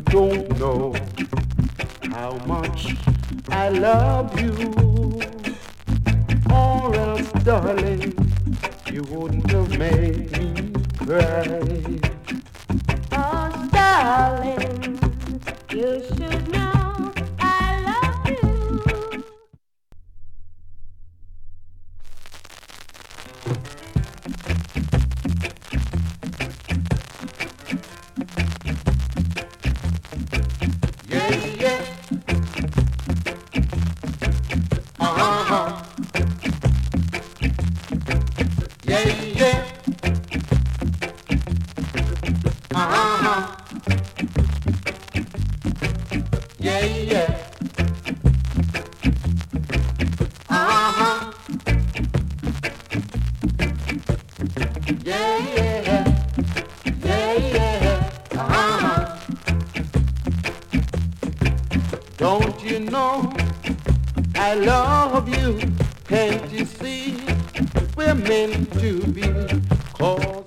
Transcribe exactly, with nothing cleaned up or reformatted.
don't know how much I love you, or else, darling, you wouldn't have made me cry. Oh, darling, you should know I love you. Yeah, yeah. Uh-huh. Yeah, yeah. Uh-huh. Yeah, yeah. Uh-huh. Yeah, yeah. Yeah, yeah. Uh-huh. Don't you know I love you? Can't you see we're meant to be called?